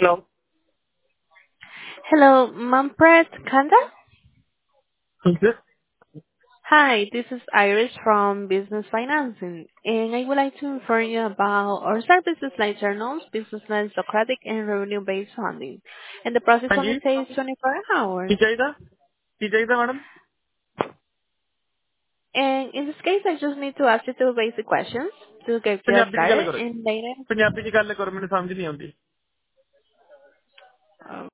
Hello. Hello, Manfred Kanda? Who's this? Hi, this is Iris from Business Financing, and I would like to inform you about our services like journals, business loans, Socratic, and revenue-based funding. And the process हाँ जी only takes 24 की hours. चाहिए की चाहिए madam And in this case, I just need to ask you two basic questions to get you Punjabi च गल started, करो and later. Punjabi च गल करो मैंने समझ नहीं आती